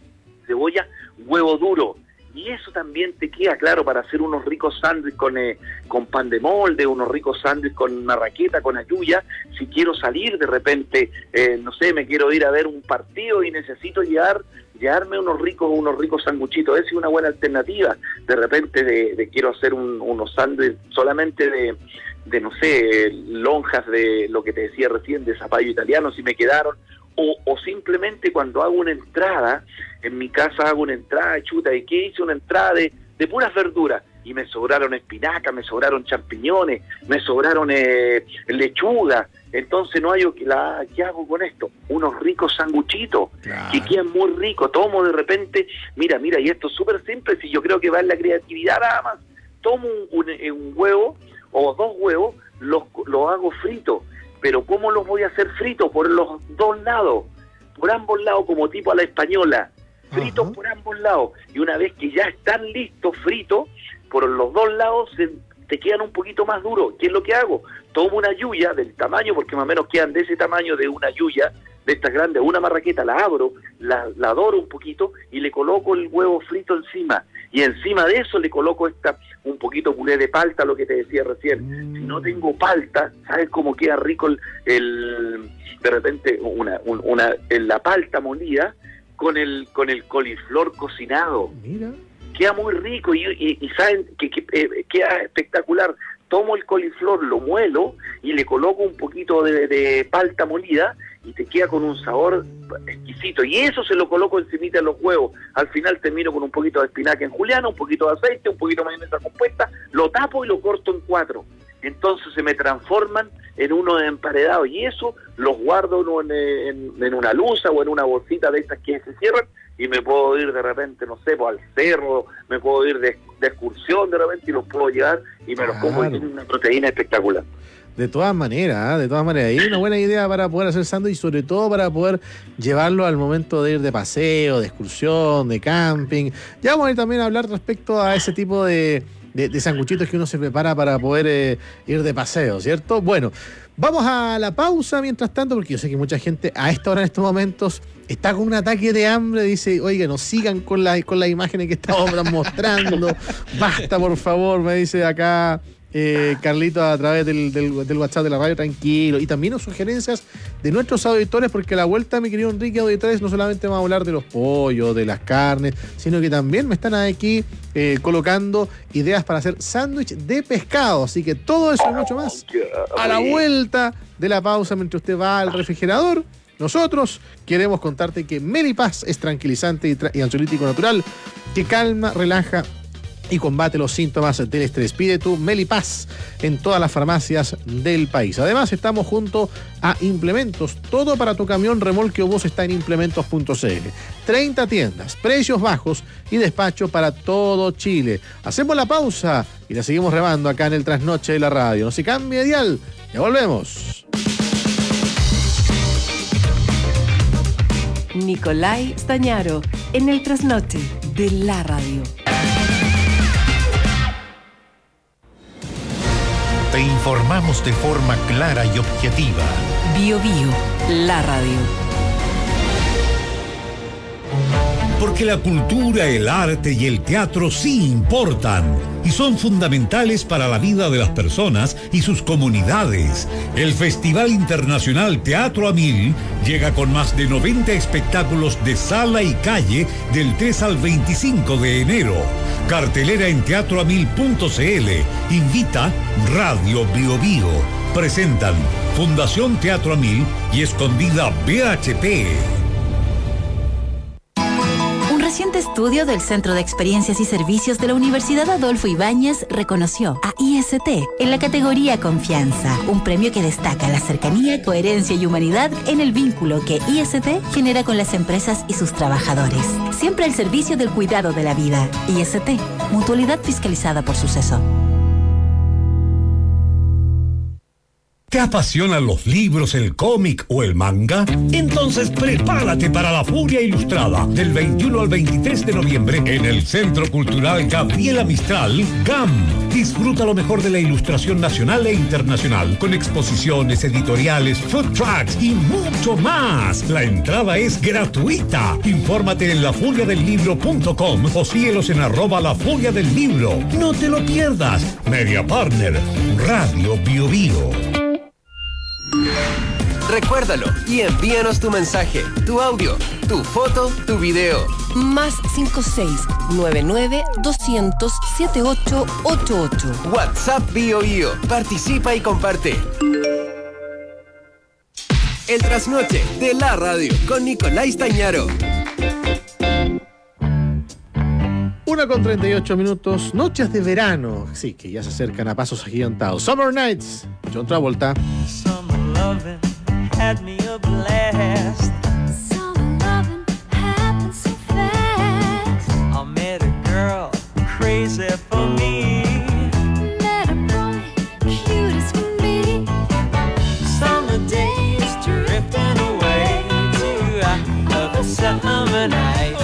huevo duro. Y eso también te queda, claro, para hacer unos ricos sándwiches con pan de molde, unos ricos sándwiches con marraqueta, con ayuya. Si quiero salir de repente, no sé, me quiero ir a ver un partido y necesito llevarme unos ricos sanguchitos. Esa es una buena alternativa. De repente quiero hacer unos sándwiches solamente de no sé, lonjas de lo que te decía recién, de zapallo italiano, si me quedaron, O simplemente cuando hago una entrada, en mi casa hago una entrada, chuta, ¿y qué hice? Una entrada de puras verduras, y me sobraron espinacas, me sobraron champiñones, me sobraron lechuga, entonces no hay, ¿qué hago con esto? Unos ricos sanguchitos, que quedan muy ricos, tomo de repente, mira, y esto es súper simple, si yo creo que va en la creatividad nada más, tomo un huevo, o 2 huevos, los hago fritos. Pero ¿cómo los voy a hacer fritos? Por los 2 lados, por ambos lados, como tipo a la española, fritos por ambos lados. Y una vez que ya están listos fritos, por los 2 lados te quedan un poquito más duros. ¿Qué es lo que hago? Tomo una yuya del tamaño, porque más o menos quedan de ese tamaño de una yuya, de estas grandes, una marraqueta, la abro, la doro un poquito y le coloco el huevo frito encima. Y encima de eso le coloco un poquito puré de palta, lo que te decía recién. Si no tengo palta, ¿sabes cómo queda rico de repente la palta molida con el coliflor cocinado? Mira. Queda muy rico y saben que queda espectacular. Tomo el coliflor, lo muelo y le coloco un poquito de palta molida y te queda con un sabor exquisito. Y eso se lo coloco encimita de los huevos. Al final termino con un poquito de espinaca en juliana, un poquito de aceite, un poquito de mayonesa compuesta, lo tapo y lo corto en 4. Entonces se me transforman en uno de emparedado. Y eso los guardo en una luza o en una bolsita de estas que se cierran y me puedo ir de repente, no sé, al cerro, me puedo ir de excursión de repente y los puedo llevar y me los como y tienen una proteína espectacular. De todas maneras, ahí una buena idea para poder hacer sándwich, sobre todo para poder llevarlo al momento de ir de paseo, de excursión, de camping. Ya vamos a ir también a hablar respecto a ese tipo de sanguchitos que uno se prepara para poder ir de paseo, ¿cierto? Bueno, vamos a la pausa mientras tanto, porque yo sé que mucha gente a esta hora, en estos momentos, está con un ataque de hambre, dice, oiga, no sigan con las imágenes que estamos mostrando, basta por favor, me dice acá Carlito a través del WhatsApp de la radio, tranquilo, y también sugerencias de nuestros auditores, porque a la vuelta, mi querido Enrique, auditores, no solamente vamos a hablar de los pollos, de las carnes, sino que también me están aquí colocando ideas para hacer sándwich de pescado, así que todo eso y mucho más a la vuelta de la pausa, mientras usted va al refrigerador. Nosotros queremos contarte que Melipaz es tranquilizante y ansiolítico natural que calma, relaja y combate los síntomas del estrés. Pide tu Melipaz en todas las farmacias del país. Además, estamos junto a Implementos. Todo para tu camión, remolque o bus está en implementos.cl. 30 tiendas, precios bajos y despacho para todo Chile. Hacemos la pausa y la seguimos remando acá en el Trasnoche de la radio. No se cambie de dial, ya volvemos. Nicolai Stañaro en el Trasnoche de la radio. Te informamos de forma clara y objetiva. Bio Bio, la radio. Porque la cultura, el arte y el teatro sí importan y son fundamentales para la vida de las personas y sus comunidades. El Festival Internacional Teatro a 1000 llega con más de 90 espectáculos de sala y calle del 3 al 25 de enero. Cartelera en teatroamil.cl. Invita Radio Bio Bio. Presentan Fundación Teatro a 1000 y Escondida BHP. Reciente estudio del Centro de Experiencias y Servicios de la Universidad Adolfo Ibáñez reconoció a IST en la categoría Confianza, un premio que destaca la cercanía, coherencia y humanidad en el vínculo que IST genera con las empresas y sus trabajadores. Siempre al servicio del cuidado de la vida. IST, mutualidad fiscalizada por Suceso. ¿Te apasionan los libros, el cómic o el manga? Entonces prepárate para la Furia Ilustrada del 21 al 23 de noviembre en el Centro Cultural Gabriela Mistral, GAM. Disfruta lo mejor de la ilustración nacional e internacional con exposiciones, editoriales, food trucks y mucho más. La entrada es gratuita. Infórmate en lafuriadelibro.com o síguelos en @lafuriadelibro. No te lo pierdas. Media Partner, Radio Bio Bio. Recuérdalo y envíanos tu mensaje, tu audio, tu foto, tu video. Más 56-99-200-7888. WhatsApp Bio Bio. Participa y comparte. El trasnoche de la radio con Nicolás Tañaro. 1:38, noches de verano, sí, que ya se acercan a pasos agigantados. Summer Nights, John Travolta. Summer loving had me a blast. Summer loving happened so fast. I met a girl crazy for me. Met a boy cute as can be. Summer days drifting away to other summer nights.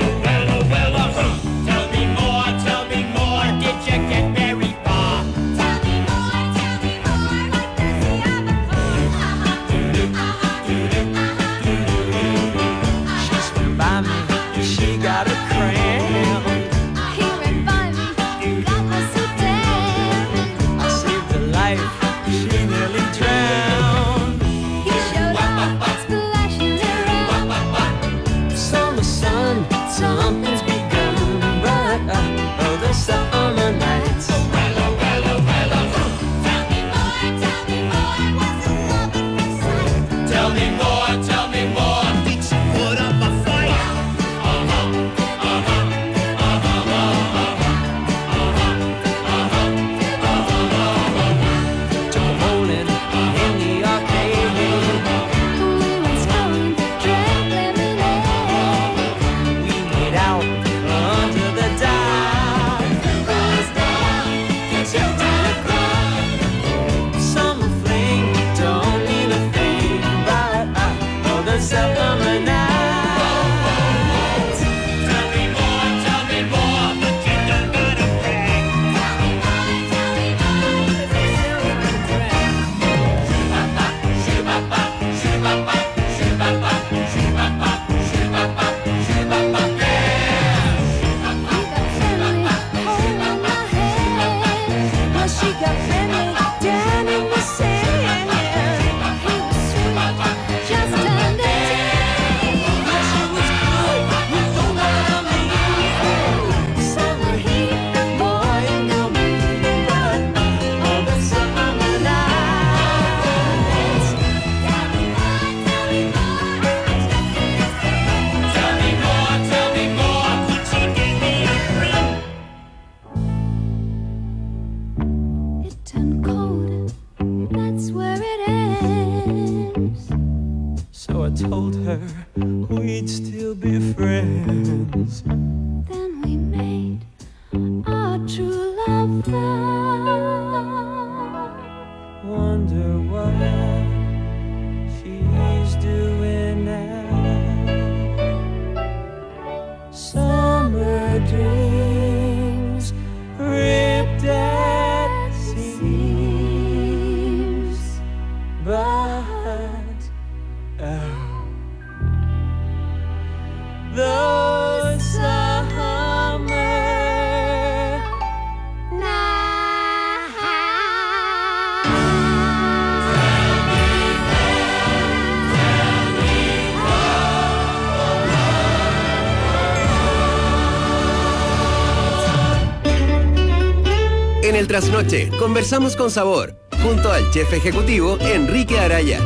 En el trasnoche, conversamos con sabor, junto al chef ejecutivo Enrique Araya.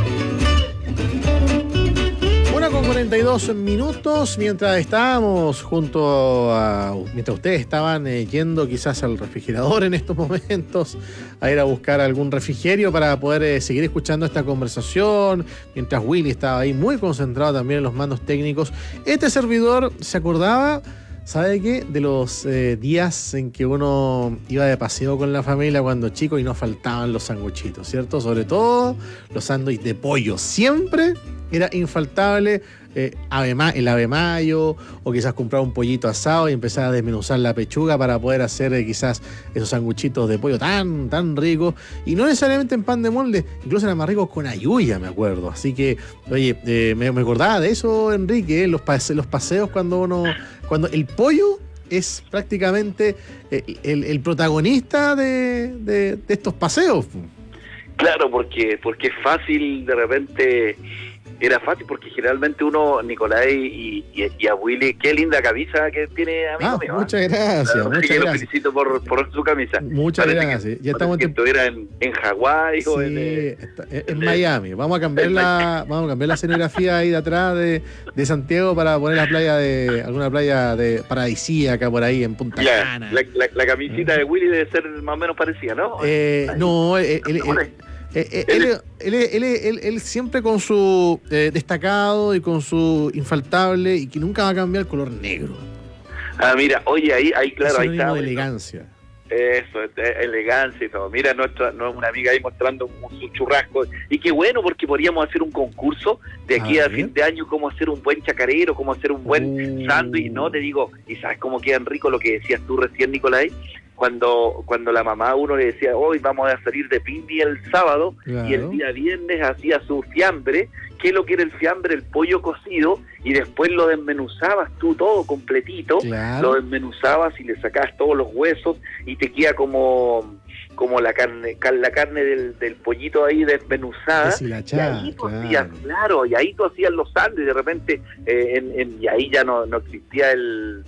1:42, mientras estábamos mientras ustedes estaban yendo quizás al refrigerador en estos momentos, a ir a buscar algún refrigerio para poder seguir escuchando esta conversación, mientras Willy estaba ahí muy concentrado también en los mandos técnicos, este servidor se acordaba, ¿sabe qué? De los días en que uno iba de paseo con la familia cuando chico y no faltaban los sanguchitos, ¿cierto? Sobre todo los sándwiches de pollo. Siempre era infaltable el ave mayo, o quizás comprar un pollito asado y empezar a desmenuzar la pechuga para poder hacer quizás esos sanguchitos de pollo tan ricos, y no necesariamente en pan de molde, incluso eran más ricos con ayuya, me acuerdo. Así que, oye, me acordaba de eso, Enrique, los paseos cuando el pollo es prácticamente el protagonista de estos paseos. Claro, porque es fácil de repente era fácil porque generalmente uno, Nicolás y a Willy, qué linda camisa que tiene, amigo mío. Muchas gracias, Lo felicito por su camisa. Muchas gracias. Ya estamos que estuviera en Hawái o en Miami. Vamos a cambiar la escenografía ahí de atrás de Santiago para poner alguna playa de paradisíaca por ahí en Punta Cana. La camisita de Willy debe ser más o menos parecida, ¿no? No, él siempre con su destacado y con su infaltable y que nunca va a cambiar el color negro. Ah, mira, oye, ahí claro, ahí está. De elegancia. Eso, elegancia y todo. Mira, una amiga ahí mostrando su churrasco. Y qué bueno, porque podríamos hacer un concurso de aquí a fin de año, cómo hacer un buen chacarero, cómo hacer un buen sándwich, ¿no? Te digo, y sabes cómo quedan ricos lo que decías tú recién, Nicolás. Cuando la mamá a uno le decía, hoy vamos a salir de Pindi el sábado, claro, y el día viernes hacía su fiambre. ¿Qué es lo que era el fiambre? El pollo cocido, y después lo desmenuzabas tú todo completito, claro, lo desmenuzabas y le sacabas todos los huesos y te queda como la carne del pollito ahí desmenuzada, y ahí tú hacías, claro, y ahí tú hacías los sándwiches de repente, y ahí ya no existía el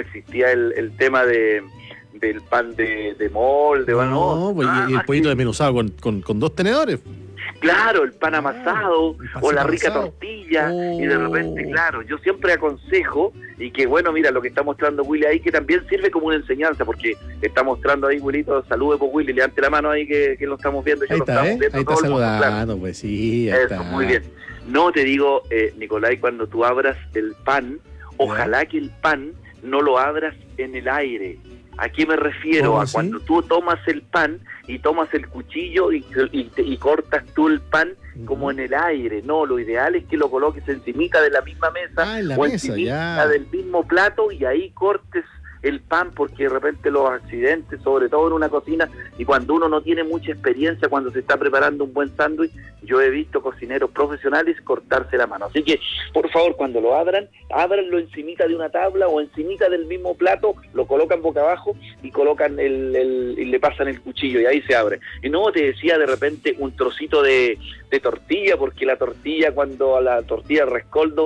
tema del pan de molde, y el pollito desmenuzado con 2 tenedores. Claro, el pan amasado o la rica tortilla, y de repente, claro, yo siempre aconsejo, y que bueno, mira lo que está mostrando Willy ahí, que también sirve como una enseñanza, porque está mostrando ahí, Willito, salude por Willy, levante la mano ahí que lo estamos viendo. Ahí está, ahí está saludando, pues sí, ahí está. Muy bien. No, te digo, Nicolás, cuando tú abras el pan, ojalá que el pan no lo abras en el aire. ¿A qué me refiero? A cuando tú tomas el pan y tomas el cuchillo y cortas tú el pan como en el aire. No, lo ideal es que lo coloques encimita de la misma mesa o encimita del mismo plato, y ahí cortes el pan, porque de repente los accidentes, sobre todo en una cocina, y cuando uno no tiene mucha experiencia cuando se está preparando un buen sándwich, yo he visto cocineros profesionales cortarse la mano. Así que, por favor, cuando lo ábranlo encimita de una tabla o encimita del mismo plato, lo colocan boca abajo y colocan y le pasan el cuchillo y ahí se abre. Y no, te decía de repente un trocito de tortilla, porque la tortilla, cuando a la tortilla rescoldo,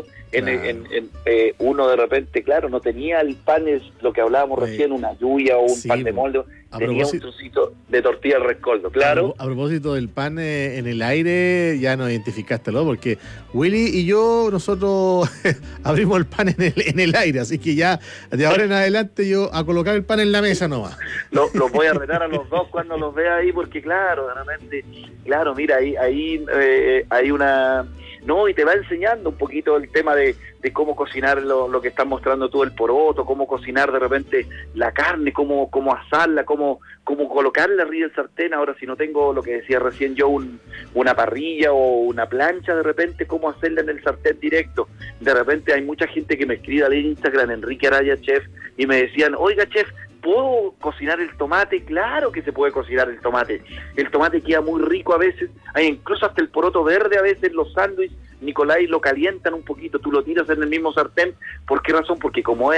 uno de repente, claro, no tenía el pan, es lo que hablábamos recién, una lluvia o un pan de molde, tenía un trocito de tortilla al rescoldo, claro. A propósito del pan en el aire, ya nos identificaste, ¿no? Porque Willy y yo, nosotros abrimos el pan en el aire, así que ya de ahora en adelante yo a colocar el pan en la mesa no va. Los voy a retar a los dos cuando los vea ahí, porque claro, de repente, claro, mira, ahí hay una... No, y te va enseñando un poquito el tema de cómo cocinar lo que estás mostrando tú, el poroto, cómo cocinar de repente la carne, cómo asarla, cómo colocarla arriba del sartén. Ahora, si no tengo lo que decía recién yo, una parrilla o una plancha, de repente, cómo hacerla en el sartén directo. De repente hay mucha gente que me escribe al Instagram, Enrique Araya Chef, y me decían, oiga, chef, ¿puedo cocinar el tomate? Claro que se puede cocinar el tomate. El tomate queda muy rico a veces, hay incluso hasta el poroto verde a veces, los sándwiches, Nicolás, lo calientan un poquito, tú lo tiras en el mismo sartén. ¿Por qué razón? Porque como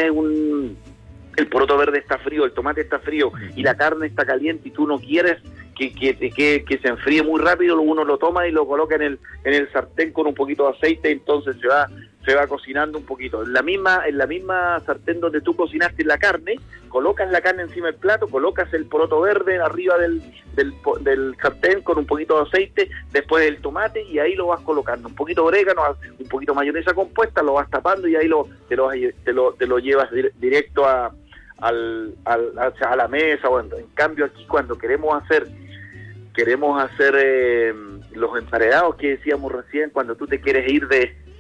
el poroto verde está frío, el tomate está frío y la carne está caliente y tú no quieres que se enfríe muy rápido, uno lo toma y lo coloca en el sartén con un poquito de aceite, entonces se va cocinando un poquito. En la misma sartén donde tú cocinaste la carne, colocas la carne encima del plato, colocas el poroto verde arriba del sartén con un poquito de aceite, después el tomate, y ahí lo vas colocando. Un poquito de orégano, un poquito de mayonesa compuesta, lo vas tapando y ahí te lo llevas directo a la mesa. Bueno, en cambio aquí cuando queremos hacer los emparedados que decíamos recién, cuando tú te quieres ir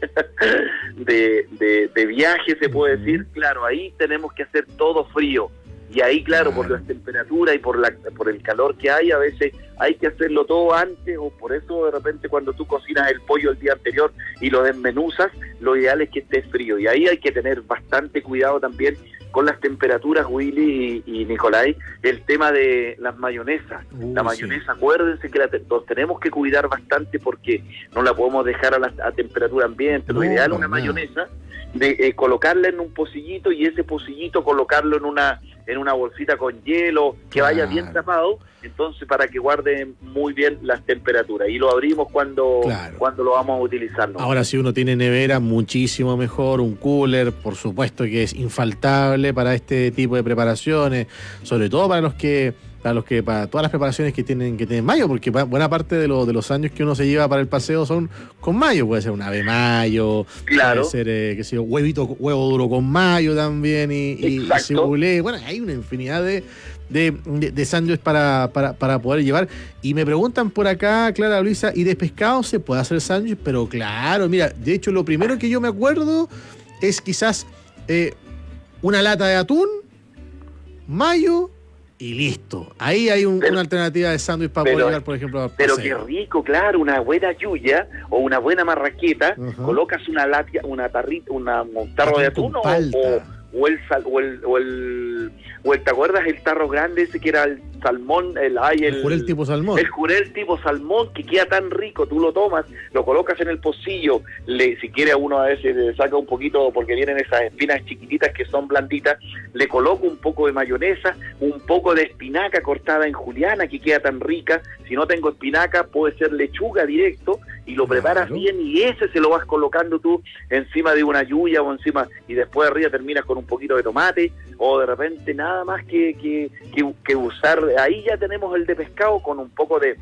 de viaje, se puede decir, claro, ahí tenemos que hacer todo frío, y ahí claro, por las temperaturas y por el calor que hay, a veces hay que hacerlo todo antes, o por eso de repente cuando tú cocinas el pollo el día anterior y lo desmenuzas, lo ideal es que esté frío, y ahí hay que tener bastante cuidado también con las temperaturas, Willy y Nicolás, el tema de las mayonesas. La mayonesa, acuérdense que los tenemos que cuidar bastante porque no la podemos dejar a temperatura ambiente. Lo ideal es una mayonesa, de colocarla en un pocillito, y ese pocillito colocarlo en una bolsita con hielo, que vaya bien tapado, entonces para que guarde muy bien las temperaturas. Y lo abrimos cuando lo vamos a utilizar, ¿no? Ahora, si uno tiene nevera, muchísimo mejor, un cooler, por supuesto que es infaltable para este tipo de preparaciones, sobre todo para todas las preparaciones que tienen mayo, porque buena parte de los años que uno se lleva para el paseo son con mayo. Puede ser un ave mayo, puede ser huevo duro con mayo también y cebulé. Bueno, hay una infinidad de sándwiches para poder llevar. Y me preguntan por acá, Clara Luisa, ¿y de pescado se puede hacer sándwich? Pero claro, mira, de hecho lo primero que yo me acuerdo es quizás una lata de atún, mayo y listo. Ahí hay una alternativa de sándwich para poder llevar, por ejemplo, al paseo. Pero qué rico, claro, una buena yuya o una buena marraqueta, colocas un tarro de atún ¿te acuerdas el tarro grande ese que era el salmón, el jurel tipo salmón? El jurel tipo salmón, que queda tan rico, tú lo tomas, lo colocas en el pocillo, si quiere uno a veces le saca un poquito, porque vienen esas espinas chiquititas que son blanditas, le coloco un poco de mayonesa, un poco de espinaca cortada en juliana, que queda tan rica. Si no tengo espinaca, puede ser lechuga directo, y lo preparas bien, y ese se lo vas colocando tú encima de una yuya o encima, y después arriba terminas con un poquito de tomate, o de repente nada más que usar. Ahí ya tenemos el de pescado con un poco de,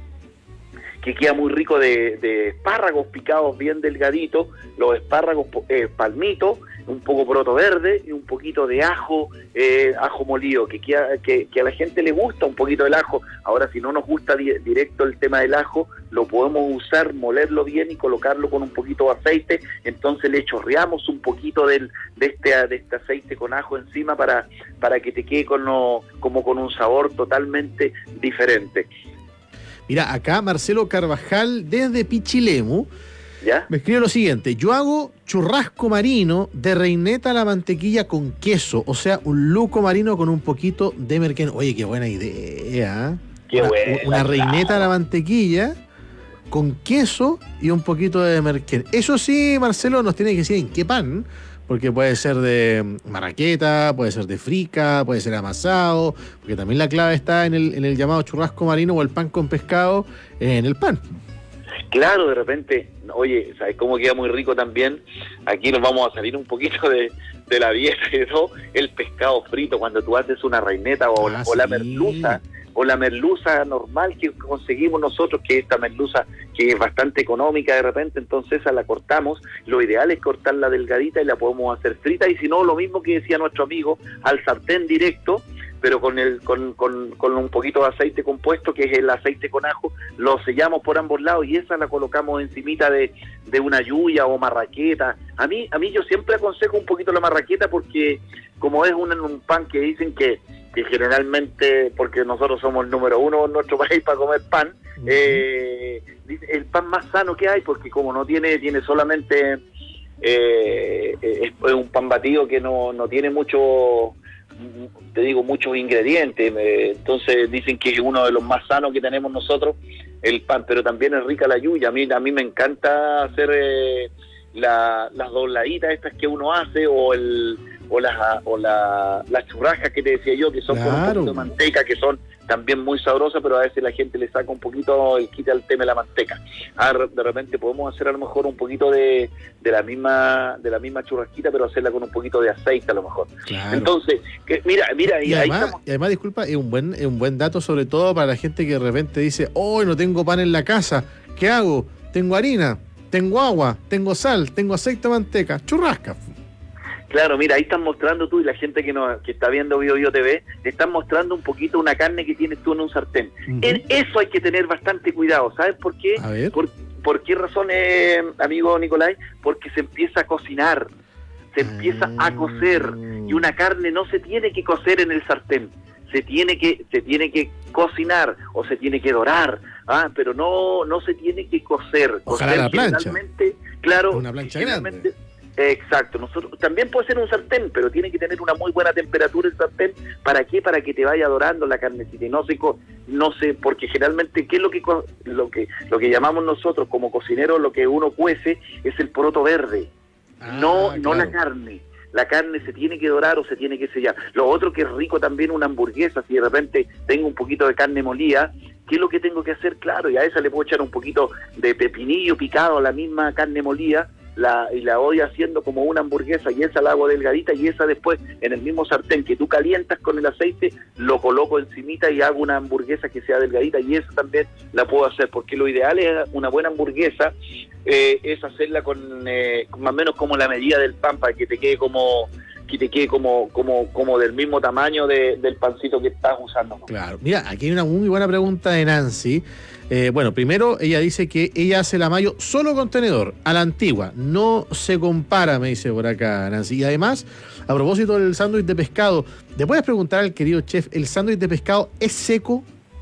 que queda muy rico, de espárragos picados bien delgaditos, los espárragos palmitos, un poco poroto verde y un poquito de ajo molido, que a la gente le gusta un poquito el ajo. Ahora, si no nos gusta directo el tema del ajo, lo podemos usar, molerlo bien y colocarlo con un poquito de aceite, entonces le chorreamos un poquito de este aceite con ajo encima para que te quede como con un sabor totalmente diferente. Mira, acá Marcelo Carvajal desde Pichilemu me escribe lo siguiente: yo hago churrasco marino de reineta a la mantequilla con queso, o sea, un luco marino con un poquito de merquén. Oye, qué buena idea. Una reineta a la mantequilla con queso y un poquito de merquén. Eso sí, Marcelo, nos tiene que decir en qué pan, porque puede ser de marraqueta, puede ser de frica, puede ser amasado, porque también la clave está en el llamado churrasco marino o el pan con pescado en el pan. Claro, de repente, oye, ¿sabes cómo queda muy rico también? Aquí nos vamos a salir un poquito de la dieta y todo, el pescado frito, cuando tú haces una reineta o la merluza, o la merluza normal que conseguimos nosotros, que esta merluza que es bastante económica de repente, entonces esa la cortamos. Lo ideal es cortarla delgadita y la podemos hacer frita, y si no, lo mismo que decía nuestro amigo, al sartén directo, pero con un poquito de aceite compuesto, que es el aceite con ajo, lo sellamos por ambos lados y esa la colocamos encimita de una yuya o marraqueta. A mí yo siempre aconsejo un poquito la marraqueta, porque como es un pan que dicen que generalmente, porque nosotros somos el número uno en nuestro país para comer pan, el pan más sano que hay, porque como no tiene solamente es un pan batido que no tiene muchos ingredientes, entonces dicen que es uno de los más sanos que tenemos nosotros, el pan, pero también es rica la yuya. A mí me encanta hacer las dobladitas estas que uno hace, o las churrascas que te decía yo, que son con un poquito de manteca, que son también muy sabrosas, pero a veces la gente le saca un poquito y quita el tema de la manteca. De repente podemos hacer a lo mejor un poquito de la misma churrasquita, pero hacerla con un poquito de aceite a lo mejor. Entonces, mira, y además, disculpa, es un buen dato, sobre todo para la gente que de repente dice: hoy no tengo pan en la casa, ¿qué hago? Tengo harina, tengo agua, tengo sal, tengo aceite, manteca, churrasca. Claro, mira, ahí están mostrando tú, y la gente que está viendo Bio TV, te están mostrando un poquito una carne que tienes tú en un sartén. En eso hay que tener bastante cuidado, ¿sabes por qué? A ver. ¿Por qué razón, amigo Nicolai? Porque se empieza a cocinar, se empieza a cocer, y una carne no se tiene que cocer en el sartén, se tiene que cocinar o se tiene que dorar, pero no se tiene que cocer. Ojalá la plancha. Claro, una plancha grande. Exacto, nosotros también puede ser un sartén, pero tiene que tener una muy buena temperatura el sartén. ¿Para qué? Para que te vaya dorando la carnecita y no se, porque generalmente qué es lo que llamamos nosotros como cocineros, lo que uno cuece es el poroto verde, no la carne. la carne se tiene que dorar o se tiene que sellar. Lo otro que es rico también una hamburguesa, si de repente tengo un poquito de carne molida, ¿qué es lo que tengo que hacer? Claro, y a esa le puedo echar un poquito de pepinillo picado a la misma carne molida, y la voy haciendo como una hamburguesa, y esa la hago delgadita, y esa después en el mismo sartén que tú calientas con el aceite, lo coloco encimita y hago una hamburguesa que sea delgadita, y esa también la puedo hacer, porque lo ideal es una buena hamburguesa, es hacerla con más o menos como la medida del pan, para que te quede como del mismo tamaño del pancito que estás usando. Claro, mira, aquí hay una muy buena pregunta de Nancy. Bueno, primero ella dice que ella hace la mayo solo con tenedor, a la antigua, no se compara, me dice por acá Nancy. Y además, a propósito del sándwich de pescado, ¿le puedes preguntar al querido chef, ¿el sándwich de pescado es seco?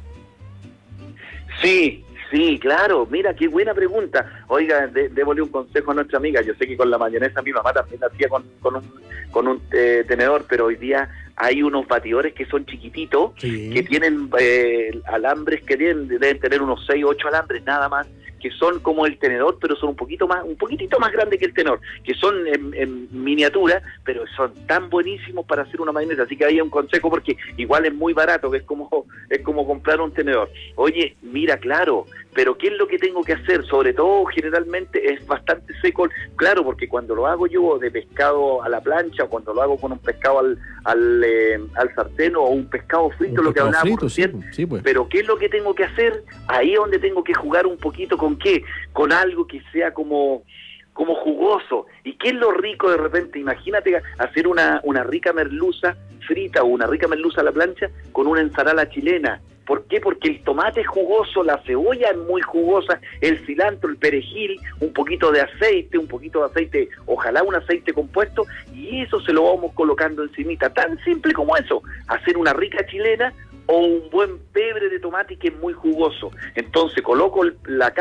Sí, claro, mira, qué buena pregunta. Oiga, démosle un consejo a nuestra amiga. Yo sé que con la mayonesa mi mamá también la hacía con un tenedor, pero hoy día hay unos batidores que son chiquititos, sí, que tienen alambres que deben tener unos 6 o 8 alambres nada más, que son como el tenedor, pero son un poquitito más grande que el tenedor, que son en miniatura, pero son tan buenísimos para hacer una mayonesa. Así que ahí hay un consejo, porque igual es muy barato, que es como comprar un tenedor. Oye, mira, claro, pero ¿qué es lo que tengo que hacer? Sobre todo, generalmente es bastante seco, claro, porque cuando lo hago yo de pescado a la plancha, o cuando lo hago con un pescado al sartén, o un pescado frito, lo que hablábamos recién, sí, pues. Pero ¿qué es lo que tengo que hacer? Ahí es donde tengo que jugar un poquito. ¿Con qué? Con algo que sea como jugoso. ¿Y qué es lo rico de repente? Imagínate hacer una rica merluza frita o una rica merluza a la plancha con una ensalada chilena. ¿Por qué? Porque el tomate es jugoso, la cebolla es muy jugosa, el cilantro, el perejil, un poquito de aceite, ojalá un aceite compuesto, y eso se lo vamos colocando encimita. Tan simple como eso, hacer una rica chilena o un buen pebre de tomate que es muy jugoso. Entonces coloco el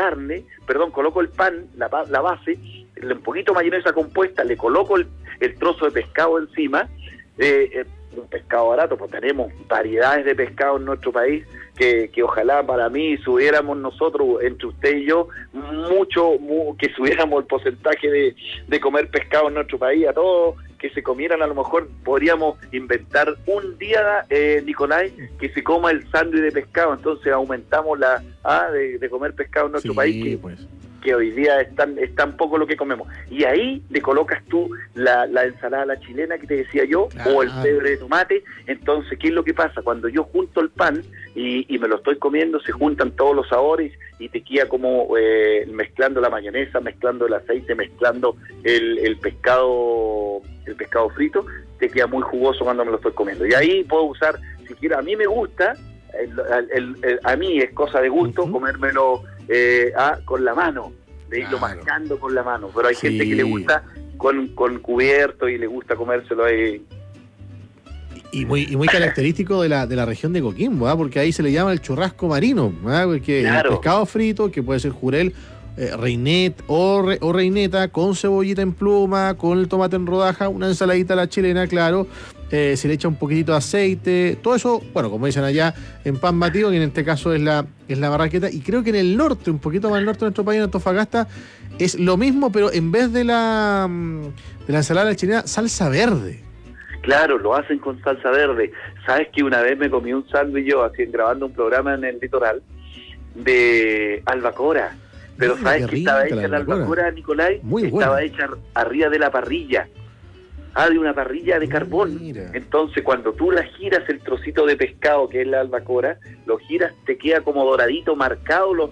pan, la base, un poquito de mayonesa compuesta, le coloco el trozo de pescado encima, un pescado barato, pues tenemos variedades de pescado en nuestro país que ojalá para mí subiéramos nosotros, entre usted y yo, que subiéramos el porcentaje de comer pescado en nuestro país, a todos que se comieran. A lo mejor podríamos inventar un día, Nicolás, que se coma el sándwich de pescado, entonces aumentamos de comer pescado en nuestro país, que hoy día es tan poco lo que comemos. Y ahí le colocas tú la ensalada a la chilena que te decía yo, o el pebre de tomate. Entonces, ¿qué es lo que pasa? Cuando yo junto el pan y me lo estoy comiendo, se juntan todos los sabores y te queda como mezclando la mayonesa, mezclando el aceite, mezclando el pescado frito, te queda muy jugoso cuando me lo estoy comiendo. Y ahí puedo usar, si quiero, a mí me gusta, a mí es cosa de gusto comérmelo con la mano, de irlo mascando con la mano, pero hay gente que le gusta con cubierto y le gusta comérselo ahí. Y muy característico de la región de Coquimbo, porque ahí se le llama el churrasco marino, porque el pescado frito, que puede ser jurel, reinet o reineta, con cebollita en pluma, con el tomate en rodaja, una ensaladita a la chilena, claro, se le echa un poquitito de aceite, todo eso, bueno, como dicen allá, en pan batido, que en este caso es la barraqueta. Y creo que en el norte, un poquito más al norte de nuestro país, en Antofagasta, es lo mismo, pero en vez de la ensalada a la chilena, salsa verde. Claro, lo hacen con salsa verde. ¿Sabes que una vez me comí un sándwich yo, grabando un programa en el litoral, de albacora? Pero ¿sabes que estaba hecha la albacora, Nicolás? Estaba hecha arriba de la parrilla. De una parrilla de carbón. Mira. Entonces, cuando tú la giras, el trocito de pescado que es la albacora, lo giras, te queda como doradito, marcado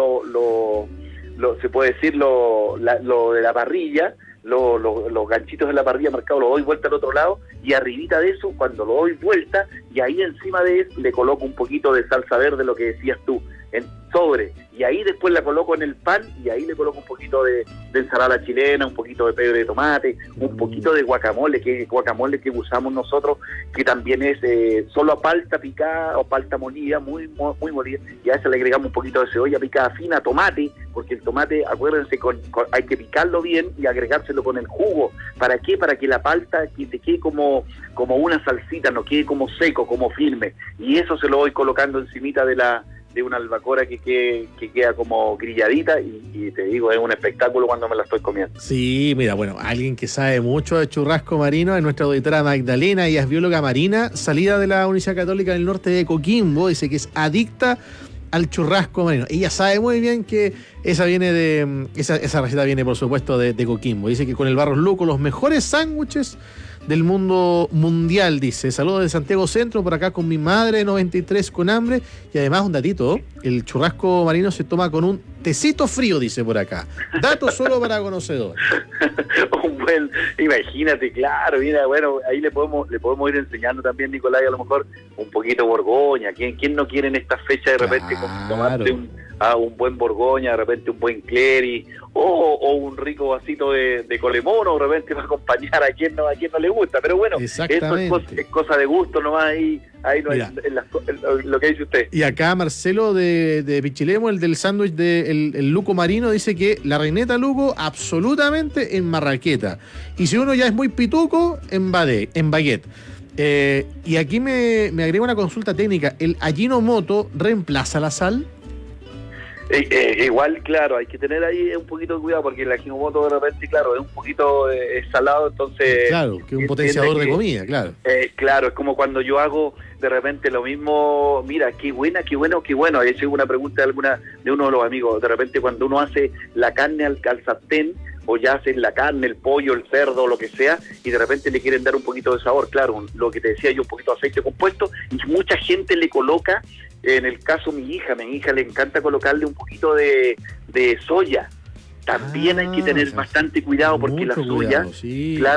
se puede decir lo de la parrilla, los ganchitos de la parrilla marcados, lo doy vuelta al otro lado, y arribita de eso, cuando lo doy vuelta, y ahí encima de eso le coloco un poquito de salsa verde, lo que decías tú, en sobre, y ahí después la coloco en el pan, y ahí le coloco un poquito de ensalada chilena, un poquito de pebre de tomate, un poquito de guacamole que usamos nosotros, que también es solo palta picada o palta molida, muy molida, y a eso le agregamos un poquito de cebolla picada fina, tomate, porque el tomate, acuérdense, hay que picarlo bien y agregárselo con el jugo. ¿Para qué? Para que la palta te quede como una salsita, no quede como seco, como firme, y eso se lo voy colocando encimita de de una albacora que queda como grilladita y te digo, es un espectáculo cuando me la estoy comiendo. Sí, mira, bueno, alguien que sabe mucho de churrasco marino es nuestra auditora Magdalena, ella es bióloga marina, salida de la Universidad Católica del Norte de Coquimbo, dice que es adicta al churrasco marino. Ella sabe muy bien que esa receta viene, por supuesto, de Coquimbo. Dice que con el Barros Luco, los mejores sándwiches del mundo mundial, dice. Saludos de Santiago Centro, por acá con mi madre, 93, con hambre. Y además, un datito, el churrasco marino se toma con un tecito frío, dice por acá. Dato solo para conocedores. Un buen, imagínate, claro, mira, bueno, ahí le podemos ir enseñando también, Nicolás, a lo mejor un poquito Borgoña. ¿Quién no quiere en esta fecha de repente tomarte un buen Borgoña, de repente un buen Clery, o un rico vasito de Colemón, o de repente va a acompañar a quien no le gusta? Pero bueno, esto es cosa de gusto nomás, ahí no es lo que dice usted. Y acá Marcelo de Pichilemo, el del sándwich el Luco Marino, dice que la reineta Luco absolutamente en marraqueta, y si uno ya es muy pituco, en baguette. Y aquí me agrega una consulta técnica. ¿El Ajinomoto reemplaza la sal? Igual, claro, hay que tener ahí un poquito de cuidado, porque el Ajinomoto de repente, claro, es un poquito salado, entonces... Claro, que es un potenciador de comida, claro. Claro, es como cuando yo hago de repente lo mismo, mira, qué bueno. Ahí llegó una pregunta de uno de los amigos, de repente cuando uno hace la carne al sartén, o ya haces la carne, el pollo, el cerdo, lo que sea, y de repente le quieren dar un poquito de sabor, claro, lo que te decía yo, un poquito de aceite compuesto, y mucha gente le coloca, en el caso mi hija le encanta colocarle un poquito de soya. También hay que tener bastante cuidado, porque la soya, claro,